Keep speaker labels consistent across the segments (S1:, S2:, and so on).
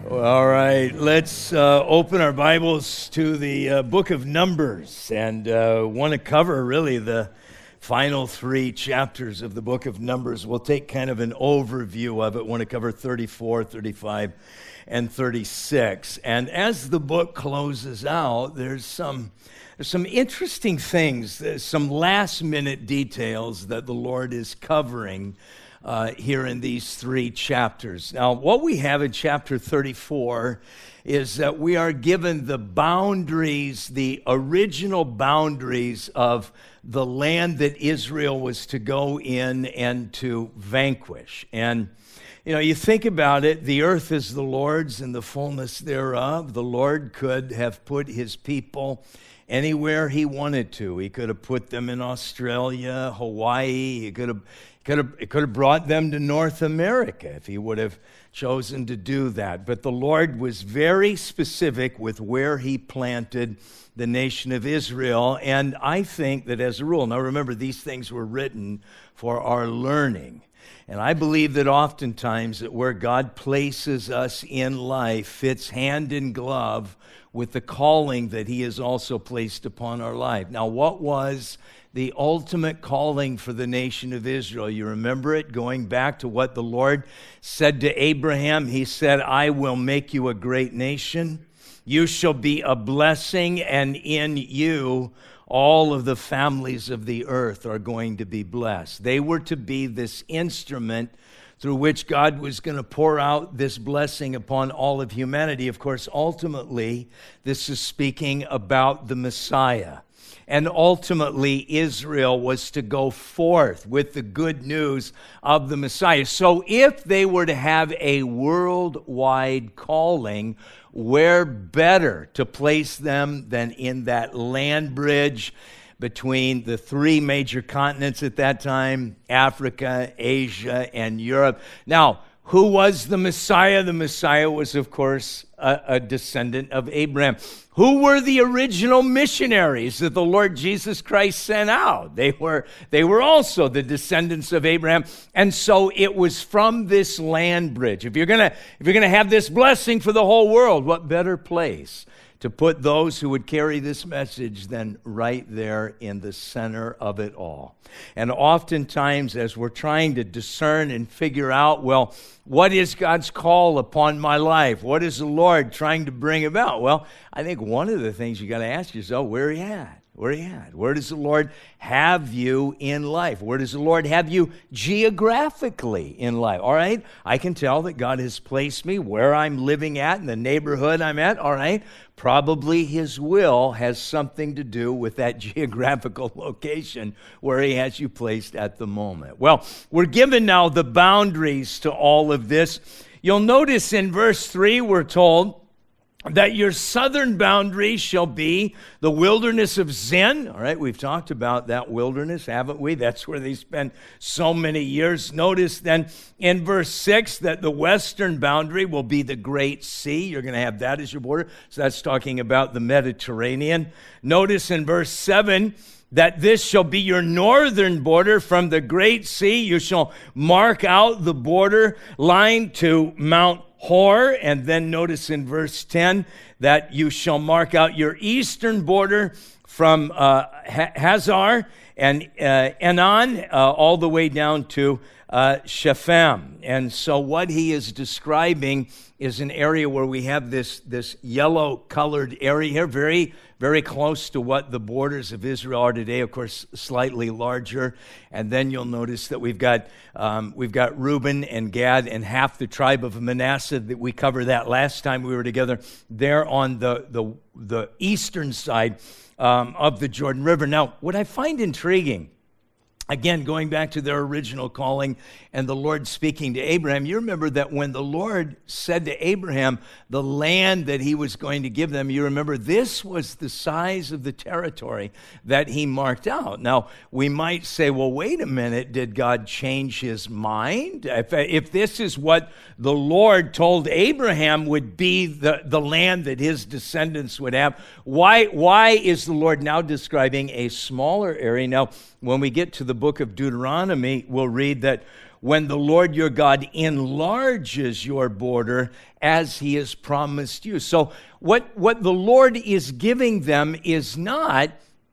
S1: All right, let's open our Bibles to the book of Numbers, and want to cover really the final three chapters of the book of Numbers. We'll take kind of an overview of it. Want to cover 34, 35, and 36. And as the book closes out, there's some interesting things, some last-minute details that the Lord is covering here in these three chapters. Now, what we have in chapter 34 is that we are given the boundaries, the original boundaries of the land that Israel was to go in and to vanquish. And, you know, you think about it, the earth is the Lord's and the fullness thereof. The Lord could have put his people anywhere he wanted to. He could have put them in Australia, Hawaii. He could have brought them to North America if he would have chosen to do that. But the Lord was very specific with where he planted the nation of Israel. And I think that as a rule, now remember, these things were written for our learning. And I believe that oftentimes that where God places us in life fits hand in glove with the calling that he has also placed upon our life. Now, what was the ultimate calling for the nation of Israel? You remember it, going back to what the Lord said to Abraham. He said, I will make you a great nation. You shall be a blessing, and in you all of the families of the earth are going to be blessed. They were to be this instrument through which God was going to pour out this blessing upon all of humanity. Of course, ultimately, this is speaking about the Messiah. And ultimately, Israel was to go forth with the good news of the Messiah. So if they were to have a worldwide calling, where better to place them than in that land bridge between the three major continents at that time, Africa, Asia, and Europe. Now, who was the Messiah? The Messiah was, of course, a descendant of Abraham. Who were the original missionaries that the Lord Jesus Christ sent out? They were also the descendants of Abraham. And so it was from this land bridge. If you're gonna have this blessing for the whole world, what better place to put those who would carry this message than right there in the center of it all? And oftentimes, as we're trying to discern and figure out, well, what is God's call upon my life? What is the Lord trying to bring about? Well, I think one of the things you got to ask yourself, where are you at? Where are you at? Where does the Lord have you in life? Where does the Lord have you geographically in life? All right, I can tell that God has placed me where I'm living at, in the neighborhood I'm at. All right, probably his will has something to do with that geographical location where he has you placed at the moment. Well, we're given now the boundaries to all of this. You'll notice in verse 3 we're told that your southern boundary shall be the wilderness of Zin. All right, we've talked about that wilderness, haven't we? That's where they spent so many years. Notice then in verse 6 that the western boundary will be the Great Sea. You're going to have that as your border. So that's talking about the Mediterranean. Notice in verse 7 that this shall be your northern border from the Great Sea. You shall mark out the border line to Mount Hor, and then notice in verse 10 that you shall mark out your eastern border from Hazar and Enon all the way down to Shepham. And so what he is describing is an area where we have this yellow-colored area here, very, very close to what the borders of Israel are today, of course, slightly larger. And then you'll notice that we've got Reuben and Gad and half the tribe of Manasseh. That we covered that last time we were together. There on the eastern side of the Jordan River. Now, what I find intriguing, again, going back to their original calling and the Lord speaking to Abraham, you remember that when the Lord said to Abraham the land that he was going to give them, you remember this was the size of the territory that he marked out. Now, we might say, well, wait a minute, did God change his mind? If this is what the Lord told Abraham would be the land that his descendants would have, why is the Lord now describing a smaller area? Now, when we get to the book of Deuteronomy, we'll read that when the Lord your God enlarges your border as he has promised you. So what the Lord is giving them is not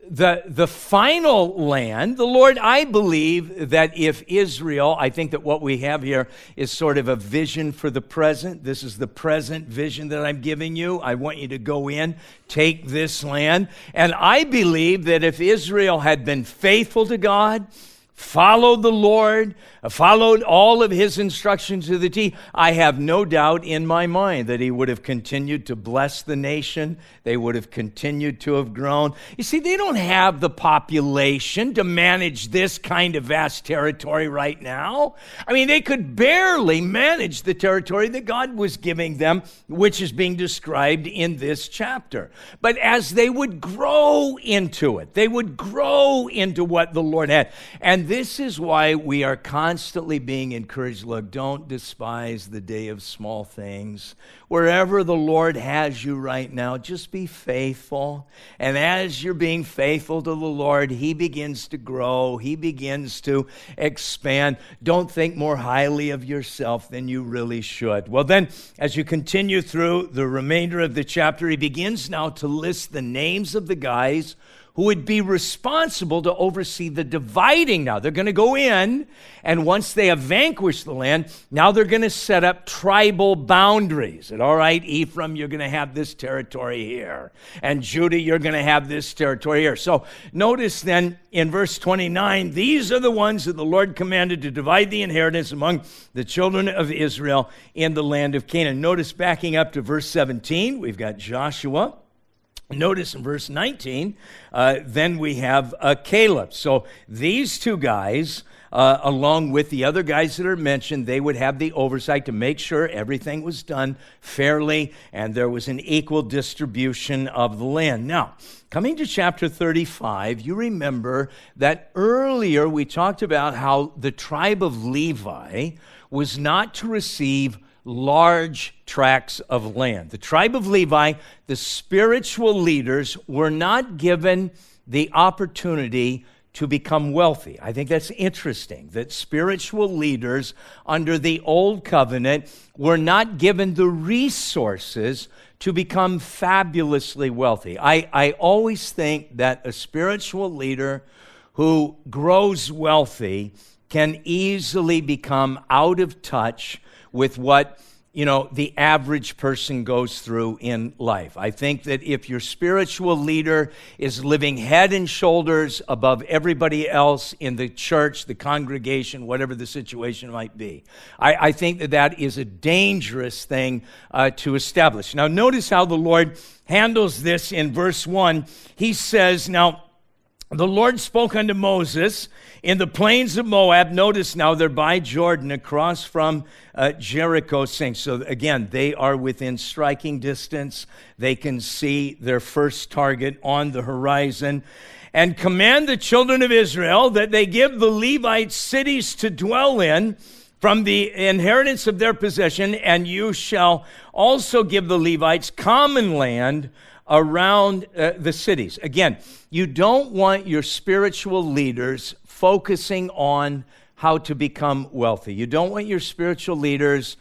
S1: the final land. The Lord, I believe that if Israel, I think that what we have here is sort of a vision for the present. This is the present vision that I'm giving you. I want you to go in, take this land. And I believe that if Israel had been faithful to God, followed the Lord, followed all of his instructions to the T, I have no doubt in my mind that he would have continued to bless the nation. They would have continued to have grown. You see, they don't have the population to manage this kind of vast territory right now. I mean, they could barely manage the territory that God was giving them, which is being described in this chapter. But as they would grow into it, they would grow into what the Lord had. And this is why we are constantly being encouraged. Look, don't despise the day of small things. Wherever the Lord has you right now, just be faithful. And as you're being faithful to the Lord, he begins to grow. He begins to expand. Don't think more highly of yourself than you really should. Well, then, as you continue through the remainder of the chapter, he begins now to list the names of the guys who would be responsible to oversee the dividing now. They're going to go in, and once they have vanquished the land, now they're going to set up tribal boundaries. And all right, Ephraim, you're going to have this territory here. And Judah, you're going to have this territory here. So notice then in verse 29, these are the ones that the Lord commanded to divide the inheritance among the children of Israel in the land of Canaan. Notice backing up to verse 17, we've got Joshua. Notice in verse 19, then we have Caleb. So these two guys, along with the other guys that are mentioned, they would have the oversight to make sure everything was done fairly and there was an equal distribution of the land. Now, coming to chapter 35, you remember that earlier we talked about how the tribe of Levi was not to receive large tracts of land. The tribe of Levi, the spiritual leaders, were not given the opportunity to become wealthy. I think that's interesting, that spiritual leaders under the old covenant were not given the resources to become fabulously wealthy. I always think that a spiritual leader who grows wealthy can easily become out of touch with what, the average person goes through in life. I think that if your spiritual leader is living head and shoulders above everybody else in the church, the congregation, whatever the situation might be, I think that is a dangerous thing to establish. Now, notice how the Lord handles this in verse 1. He says, now, the Lord spoke unto Moses in the plains of Moab. Notice now they're by Jordan across from Jericho, saying, so again, they are within striking distance. They can see their first target on the horizon. And command the children of Israel that they give the Levites cities to dwell in from the inheritance of their possession, and you shall also give the Levites common land around the cities. Again, you don't want your spiritual leaders focusing on how to become wealthy. You don't want your spiritual leaders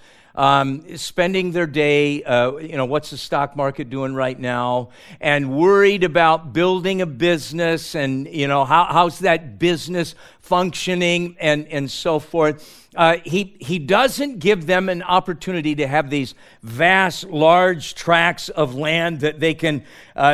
S1: spending their day, what's the stock market doing right now, and worried about building a business and, how's that business functioning and so forth. He doesn't give them an opportunity to have these vast, large tracts of land that they can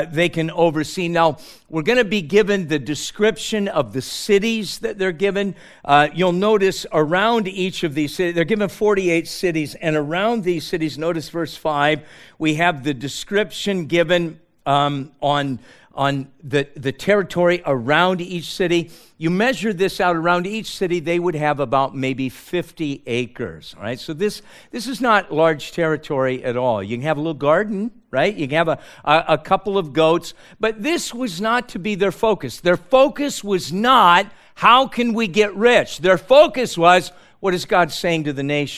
S1: oversee. Now, we're going to be given the description of the cities that they're given. You'll notice around each of these cities, they're given 48 cities, and around these cities, notice verse 5, we have the description given on the territory around each city. You measure this out around each city, they would have about maybe 50 acres, all right? So this is not large territory at all. You can have a little garden, right? You can have a couple of goats, but this was not to be their focus. Their focus was not, how can we get rich? Their focus was, what is God saying to the nation?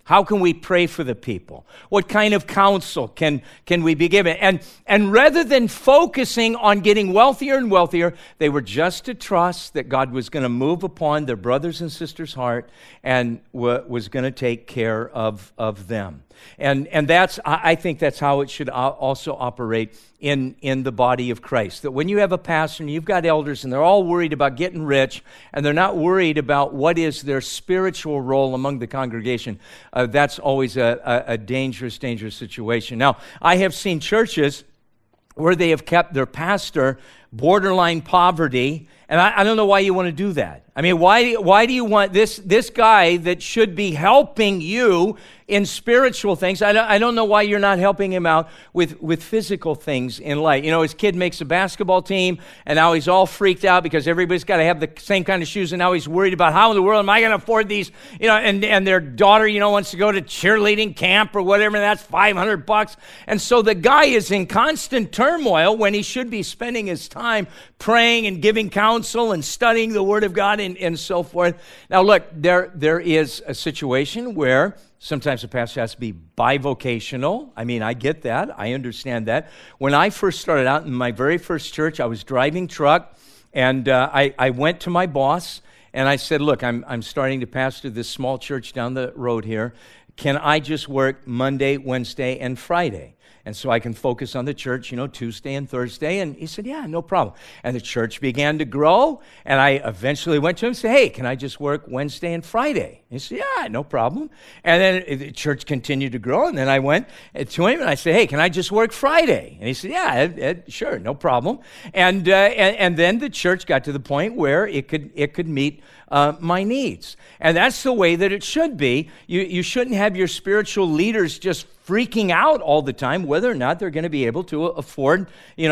S1: How can we pray for the people? What kind of counsel can we be given? And rather than focusing on getting wealthier and wealthier, they were just to trust that God was going to move upon their brothers and sisters' heart and was going to take care of them. And I think that's how it should also operate in the body of Christ. That when you have a pastor and you've got elders and they're all worried about getting rich and they're not worried about what is their spiritual role among the congregation, that's always a dangerous situation. Now, I have seen churches where they have kept their pastor borderline poverty, and I don't know why you want to do that. I mean, why do you want this guy that should be helping you in spiritual things? I don't know why you're not helping him out with physical things in life. You know, his kid makes a basketball team, and now he's all freaked out because everybody's got to have the same kind of shoes, and now he's worried about how in the world am I going to afford these? You know, and their daughter, wants to go to cheerleading camp or whatever, and that's $500. And so the guy is in constant turmoil when he should be spending his time praying and giving counsel and studying the Word of God and so forth. Now, look, there is a situation where sometimes a pastor has to be bivocational. I mean, I get that. I understand that. When I first started out in my very first church, I was driving truck, and I went to my boss, and I said, look, I'm starting to pastor this small church down the road here. Can I just work Monday, Wednesday, and Friday? And so I can focus on the church, Tuesday and Thursday. And he said, yeah, no problem. And the church began to grow. And I eventually went to him and said, hey, can I just work Wednesday and Friday? He said, yeah, no problem. And then the church continued to grow. And then I went to him and I said, hey, can I just work Friday? And he said, yeah, sure, no problem. And then the church got to the point where it could meet my needs. And that's the way that it should be. You shouldn't have your spiritual leaders just freaking out all the time whether or not they're going to be able to afford,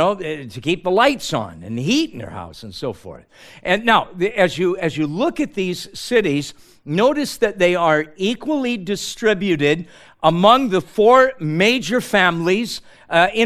S1: to keep the lights on and the heat in their house and so forth. And now, as you look at these cities, notice that they are equally distributed among the four major families in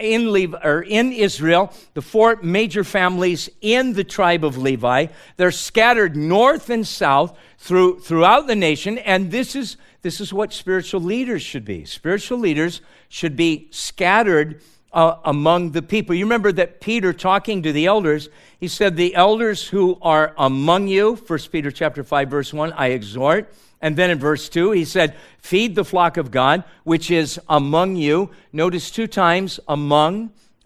S1: Israel, the four major families in the tribe of Levi. They're scattered north and south throughout the nation, and this is what spiritual leaders should be. Spiritual leaders should be scattered among the people. You remember that Peter, talking to the elders, he said, the elders who are among you, 1 Peter chapter 5, verse 1, I exhort. And then in verse 2, he said, feed the flock of God, which is among you. Notice 2 times, among.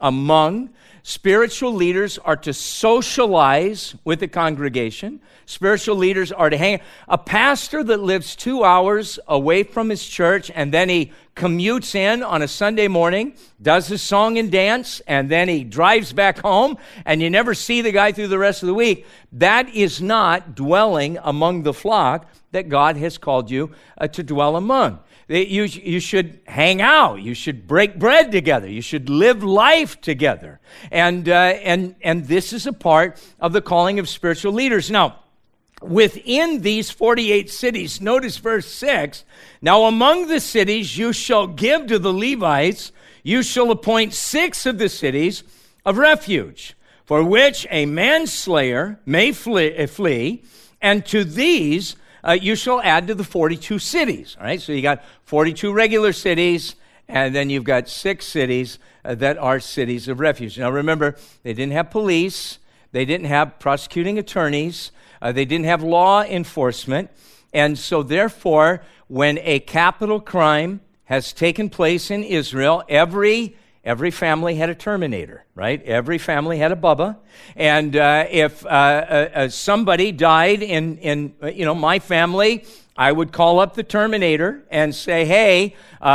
S1: Spiritual leaders are to socialize with the congregation. Spiritual leaders are to hang. A pastor that lives 2 hours away from his church and then he commutes in on a Sunday morning, does his song and dance, and then he drives back home, and you never see the guy through the rest of the week, that is not dwelling among the flock that God has called you to dwell among. You should hang out. You should break bread together. You should live life together. And this is a part of the calling of spiritual leaders. Now, within these 48 cities, notice verse 6, now among the cities you shall give to the Levites, you shall appoint 6 of the cities of refuge, for which a manslayer may flee, and to these you shall add to the 42 cities. All right, so you got 42 regular cities, and then you've got 6 cities that are cities of refuge. Now remember, they didn't have police, they didn't have prosecuting attorneys, they didn't have law enforcement, and so therefore, when a capital crime has taken place in Israel, every family had a Terminator, right? Every family had a Bubba. And if somebody died in my family, I would call up the Terminator and say, hey,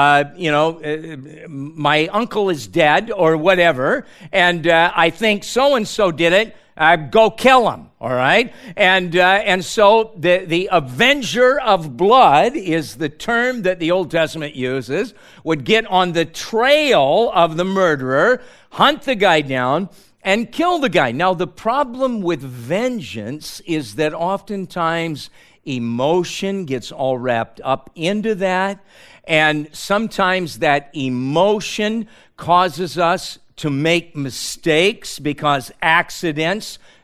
S1: my uncle is dead or whatever, and I think so-and-so did it. Go kill him, all right? And so the avenger of blood is the term that the Old Testament uses, would get on the trail of the murderer, hunt the guy down, and kill the guy. Now, the problem with vengeance is that oftentimes emotion gets all wrapped up into that, and sometimes that emotion causes us to make mistakes because accidents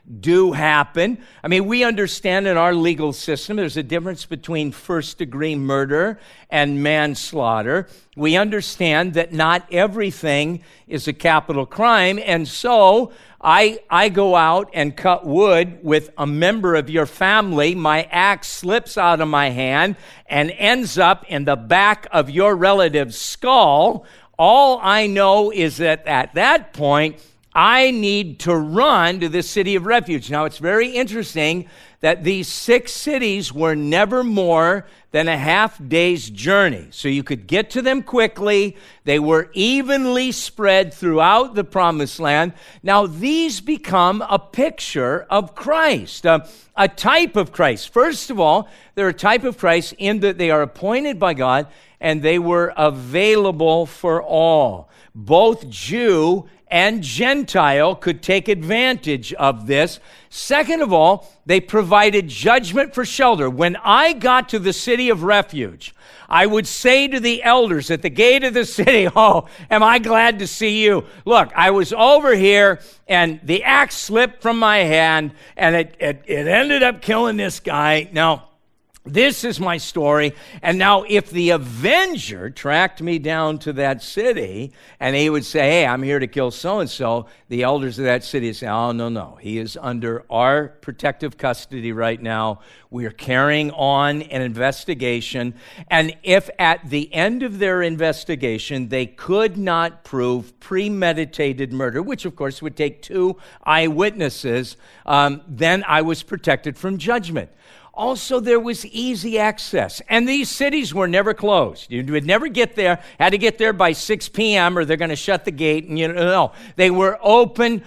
S2: do happen. I mean, we understand in our legal system there's a difference between first-degree murder and manslaughter. We understand that not everything is a capital crime, and so I go out and cut wood with a member of your family. My axe slips out of my hand and ends up in the back of your relative's skull. All I know is that at that point, I need to run to the city of refuge. Now, it's very interesting that these 6 cities were never more than a half day's journey. So you could get to them quickly. They were evenly spread throughout the promised land. Now, these become a picture of Christ, a type of Christ. First of all, they're a type of Christ in that they are appointed by God and they were available for all. Both Jew and Gentile could take advantage of this. Second of all, they provided judgment for shelter. When I got to the city of refuge, I would say to the elders at the gate of the city, "Oh, am I glad to see you. Look, I was over here and the axe slipped from my hand and it ended up killing this guy. Now, this is my story." And now if the avenger tracked me down to that city and he would say, "Hey, I'm here to kill so-and-so," the elders of that city would say, "Oh, no. He is under our protective custody right now. We are carrying on an investigation." And if at the end of their investigation they could not prove premeditated murder, which of course would take 2 eyewitnesses, then I was protected from judgment. Also, there was easy access, and these cities were never closed. You would never get there, had to get there by 6 p.m. or they're going to shut the gate, and no. They were open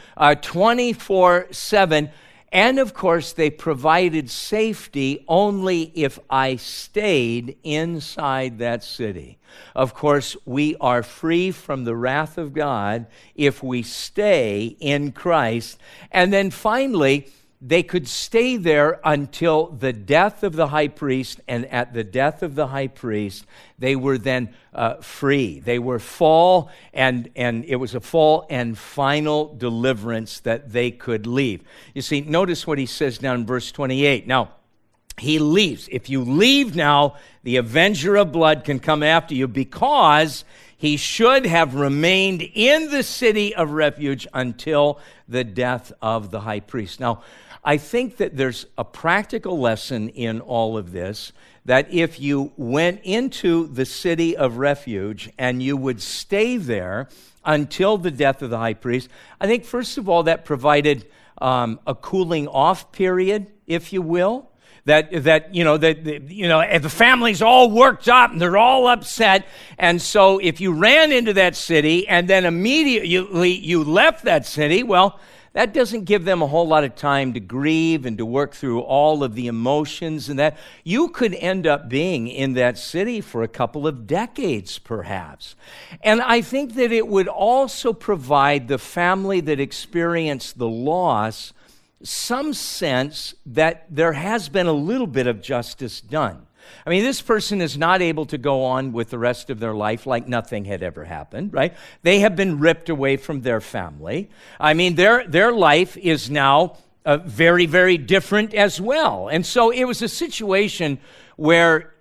S2: 24/7, and of course, they provided safety only if I stayed inside that city. Of course, we are free from the wrath of God if we stay in Christ. And then finally, they could stay there until the death of the high priest, and at the death of the high priest, they were then free. They were full, and it was a full and final deliverance that they could leave. You see, notice what he says down in verse 28. Now, he leaves. If you leave now, the avenger of blood can come after you, because he should have remained in the city of refuge until the death of the high priest. Now, I think that there's a practical lesson in all of this, that if you went into the city of refuge and you would stay there until the death of the high priest, I think, first of all, that provided a cooling off period, if you will. That the family's all worked up and they're all upset, and so if you ran into that city and then immediately you left that city, well, that doesn't give them a whole lot of time to grieve and to work through all of the emotions, and that you could end up being in that city for a couple of decades, perhaps. And I think that it would also provide the family that experienced the loss some sense that there has been a little bit of justice done. I mean, this person is not able to go on with the rest of their life like nothing had ever happened, right? They have been ripped away from their family. I mean, their life is now very, very different as well. And so it was a situation where,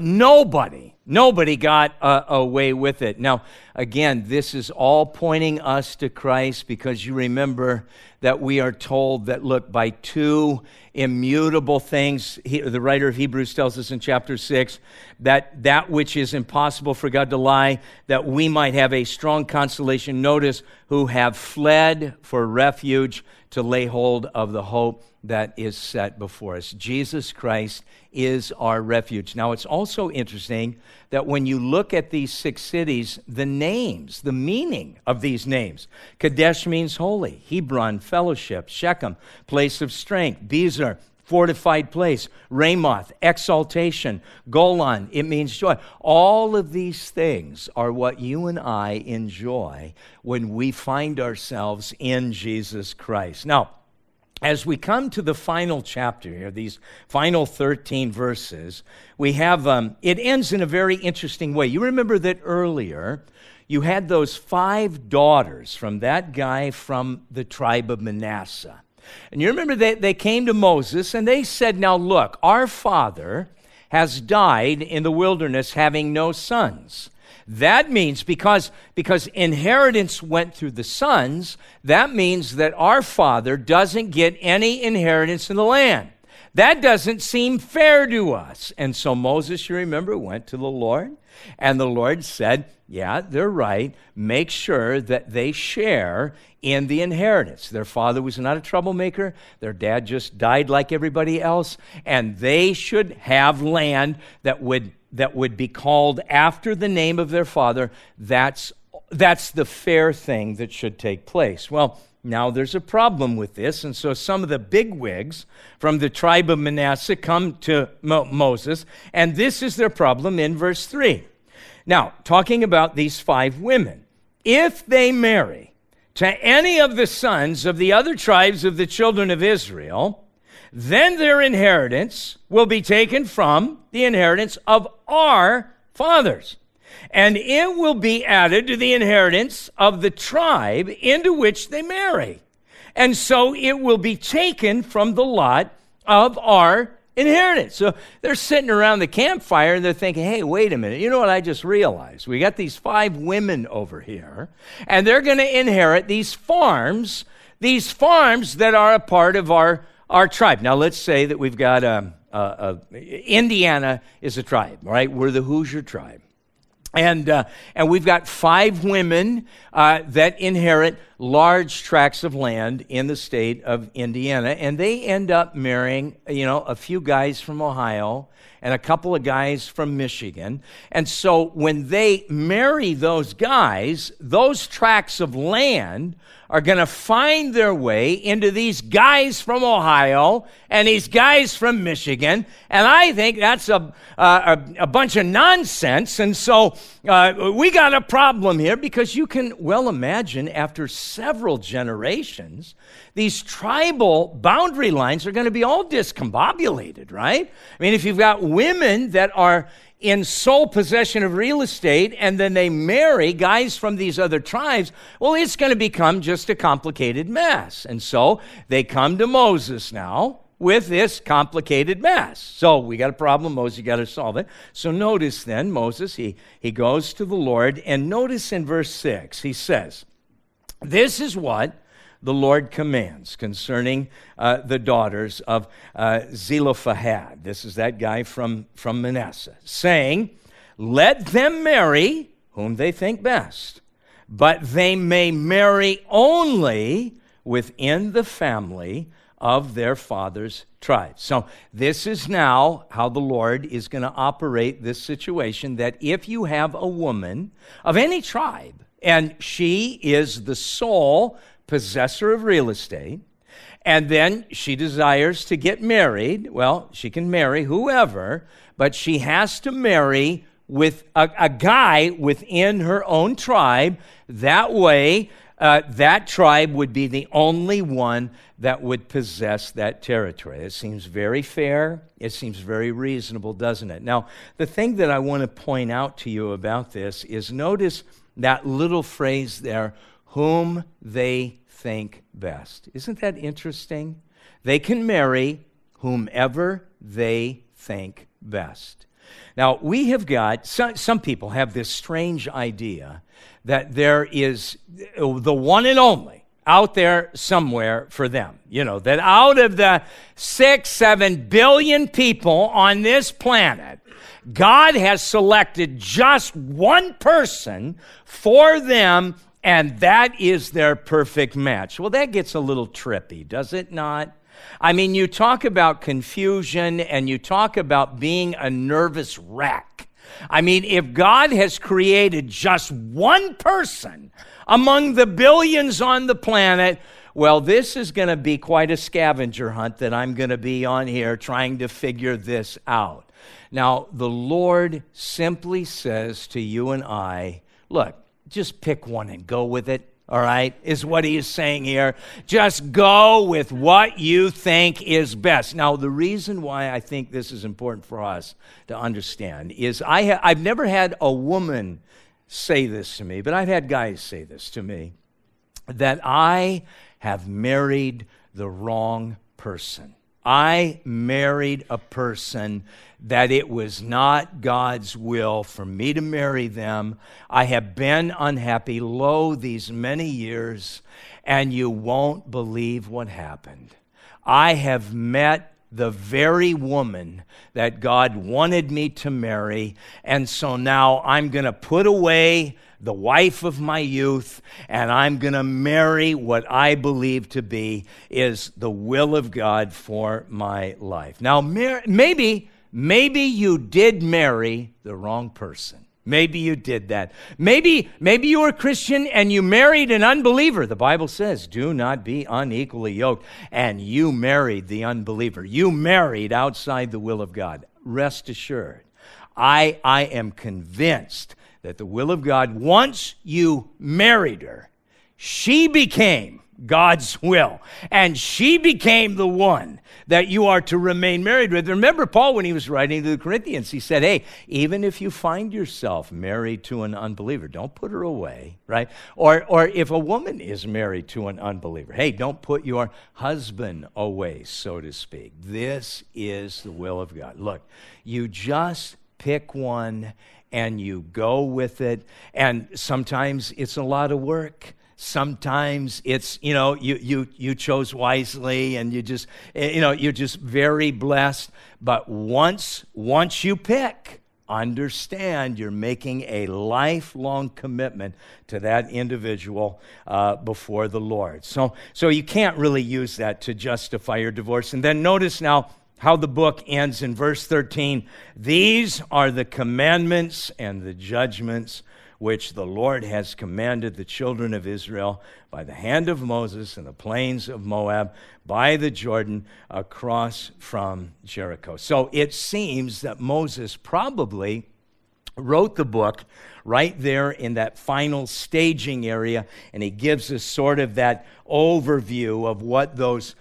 S2: nobody got away with it. Now, again, this is all pointing us to Christ, because you remember that we are told that, look, by 2 immutable things, the writer of Hebrews tells us in chapter 6, that which is impossible for God to lie, that we might have a strong consolation. Notice, who have fled for refuge to lay hold of the hope that is set before us. Jesus Christ is our refuge. Now, it's also interesting that when you look at these 6 cities, the names, the meaning of these names. Kadesh means holy. Hebron, fellowship. Shechem, place of strength. Bezer, fortified place. Ramoth, exaltation. Golan, it means joy. All of these things are what you and I enjoy when we find ourselves in Jesus Christ. Now, as we come to the final chapter here, these final 13 verses, we have, it ends in a very interesting way. You remember that earlier, you had those 5 daughters from that guy from the tribe of Manasseh. And you remember they came to Moses and they said, now look, our father has died in the wilderness having no sons. That means because inheritance went through the sons, that means that our father doesn't get any inheritance in the land. That doesn't seem fair to us. And so Moses, you remember, went to the Lord, and the Lord said, yeah, they're right. Make sure that they share in the inheritance. Their father was not a troublemaker. Their dad just died like everybody else, and they should have land that would be called after the name of their father. That's the fair thing that should take place. Well, now there's a problem with this, and so some of the bigwigs from the tribe of Manasseh come to Moses, and this is their problem in verse 3. Now, talking about these 5 women, if they marry to any of the sons of the other tribes of the children of Israel, then their inheritance will be taken from the inheritance of our fathers, and it will be added to the inheritance of the tribe into which they marry. And so it will be taken from the lot of our inheritance. So they're sitting around the campfire and they're thinking, hey, wait a minute. You know what I just realized? We got these 5 women over here, and they're going to inherit these farms that are a part of our tribe. Now, let's say that we've got Indiana is a tribe, right? We're the Hoosier tribe. And we've got 5 women that inherit large tracts of land in the state of Indiana, and they end up marrying, a few guys from Ohio and a couple of guys from Michigan. And so when they marry those guys, those tracts of land are going to find their way into these guys from Ohio and these guys from Michigan. And I think that's a bunch of nonsense. And so we got a problem here, because you can well imagine after several generations, these tribal boundary lines are going to be all discombobulated, right? I mean, if you've got women that are in sole possession of real estate, and then they marry guys from these other tribes, well, it's going to become just a complicated mess. And so they come to Moses now with this complicated mess. So we got a problem, Moses, you got to solve it. So notice then, Moses, he goes to the Lord, and notice in verse 6, he says, this is what the Lord commands concerning the daughters of Zelophehad. This is that guy from Manasseh, saying, let them marry whom they think best, but they may marry only within the family of their father's tribe. So this is now how the Lord is going to operate this situation, that if you have a woman of any tribe, and she is the sole possessor of real estate, and then she desires to get married, well, she can marry whoever, but she has to marry with a guy within her own tribe. That way, that tribe would be the only one that would possess that territory. It seems very fair. It seems very reasonable, doesn't it? Now, the thing that I want to point out to you about this is, notice that little phrase there, whom they think best. Isn't that interesting? They can marry whomever they think best. Now, we have got, some people have this strange idea that there is the one and only out there somewhere for them. That out of the 6-7 billion people on this planet, God has selected just one person for them, and that is their perfect match. Well, that gets a little trippy, does it not? I mean, you talk about confusion and you talk about being a nervous wreck. I mean, if God has created just one person among the billions on the planet, well, this is going to be quite a scavenger hunt that I'm going to be on here trying to figure this out. Now, the Lord simply says to you and I, look, just pick one and go with it, all right, is what he is saying here. Just go with what you think is best. Now, the reason why I think this is important for us to understand is I've never had a woman say this to me, but I've had guys say this to me, that I have married the wrong person. I married a person that it was not God's will for me to marry them. I have been unhappy, these many years, and you won't believe what happened. I have met the very woman that God wanted me to marry, and so now I'm going to put away the wife of my youth, and I'm going to marry what I believe to be is the will of God for my life. Now, maybe you did marry the wrong person. Maybe you did that. Maybe you were a Christian and you married an unbeliever. The Bible says, do not be unequally yoked. And you married the unbeliever. You married outside the will of God. Rest assured, I am convinced that the will of God, once you married her, she became God's will. And she became the one that you are to remain married with. Remember Paul, when he was writing to the Corinthians, he said, hey, even if you find yourself married to an unbeliever, don't put her away, right? Or if a woman is married to an unbeliever, hey, don't put your husband away, so to speak. This is the will of God. Look, you just pick one and you go with it. And sometimes it's a lot of work. Sometimes it's, you chose wisely and you just, you're just very blessed. But once you pick, understand you're making a lifelong commitment to that individual before the Lord. So you can't really use that to justify your divorce. And then notice now how the book ends in verse 13. These are the commandments and the judgments which the Lord has commanded the children of Israel by the hand of Moses in the plains of Moab, by the Jordan, across from Jericho. So it seems that Moses probably wrote the book right there in that final staging area, and he gives us sort of that overview of what those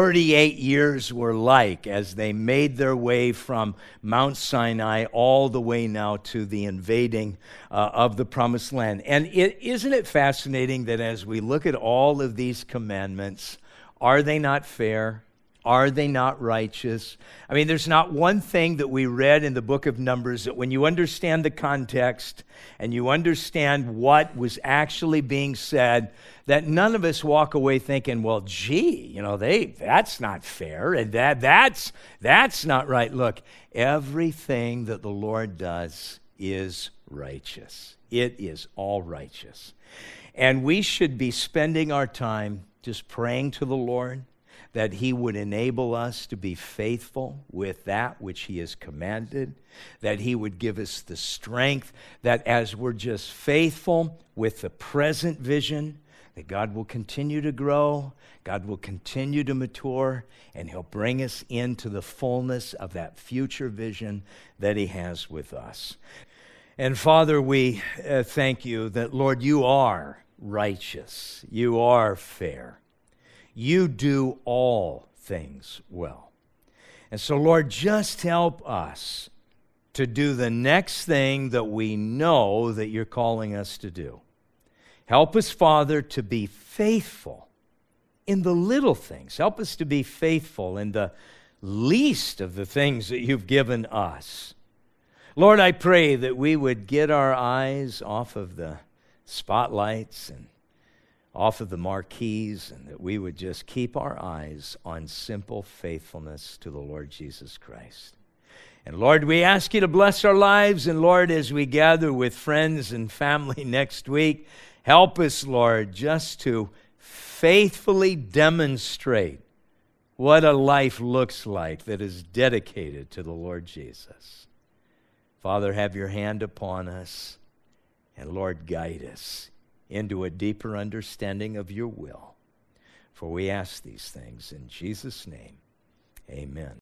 S2: 38 years were like as they made their way from Mount Sinai all the way now to the invading of the Promised Land. And isn't it fascinating that as we look at all of these commandments, are they not fair? Are they not righteous? I mean, there's not one thing that we read in the book of Numbers that when you understand the context and you understand what was actually being said, that none of us walk away thinking, well, gee, that's not fair and that's not right. Look, everything that the Lord does is righteous. It is all righteous. And we should be spending our time just praying to the Lord that he would enable us to be faithful with that which he has commanded, that he would give us the strength, that as we're just faithful with the present vision, that God will continue to grow, God will continue to mature, and he'll bring us into the fullness of that future vision that he has with us. And Father, we thank you that, Lord, you are righteous, you are fair. You do all things well. And so, Lord, just help us to do the next thing that we know that you're calling us to do. Help us, Father, to be faithful in the little things. Help us to be faithful in the least of the things that you've given us. Lord, I pray that we would get our eyes off of the spotlights and off of the marquees, and that we would just keep our eyes on simple faithfulness to the Lord Jesus Christ. And Lord, we ask you to bless our lives, and Lord, as we gather with friends and family next week, help us, Lord, just to faithfully demonstrate what a life looks like that is dedicated to the Lord Jesus. Father, have your hand upon us, and Lord, guide us into a deeper understanding of your will. For we ask these things in Jesus' name, amen.